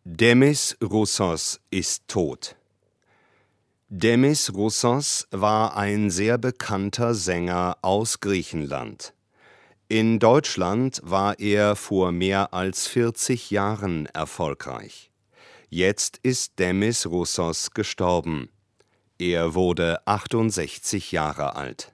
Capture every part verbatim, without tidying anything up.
Demis Roussos ist tot. Demis Roussos war ein sehr bekannter Sänger aus Griechenland. In Deutschland war er vor mehr als vierzig Jahren erfolgreich. Jetzt ist Demis Roussos gestorben. Er wurde achtundsechzig Jahre alt.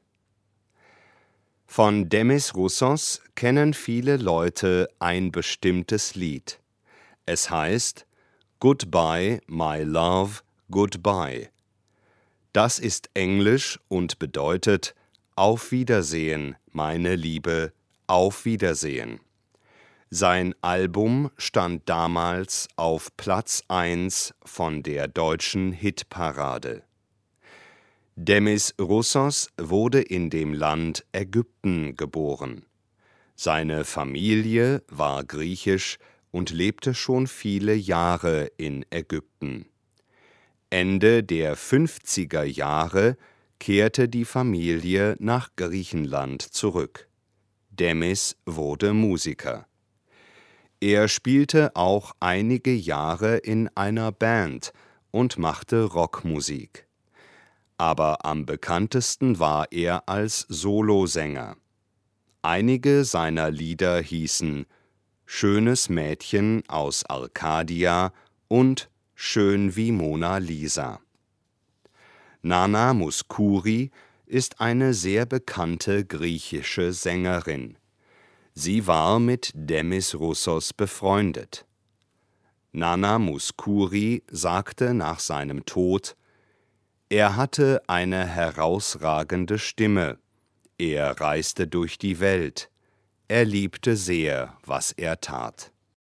Von Demis Roussos kennen viele Leute ein bestimmtes Lied. Es heißt Goodbye, my love, goodbye. Das ist Englisch und bedeutet Auf Wiedersehen, meine Liebe, auf Wiedersehen. Sein Album stand damals auf Platz eins von der deutschen Hitparade. Demis Roussos wurde in dem Land Ägypten geboren. Seine Familie war griechisch und lebte schon viele Jahre in Ägypten. Ende der fünfziger Jahre kehrte die Familie nach Griechenland zurück. Demis wurde Musiker. Er spielte auch einige Jahre in einer Band und machte Rockmusik. Aber am bekanntesten war er als Solosänger. Einige seiner Lieder hießen »Schönes Mädchen aus Arkadia« und »Schön wie Mona Lisa«. Nana Mouskouri ist eine sehr bekannte griechische Sängerin. Sie war mit Demis Roussos befreundet. Nana Mouskouri sagte nach seinem Tod: Er hatte eine herausragende Stimme. Er reiste durch die Welt. Er liebte sehr, was er tat.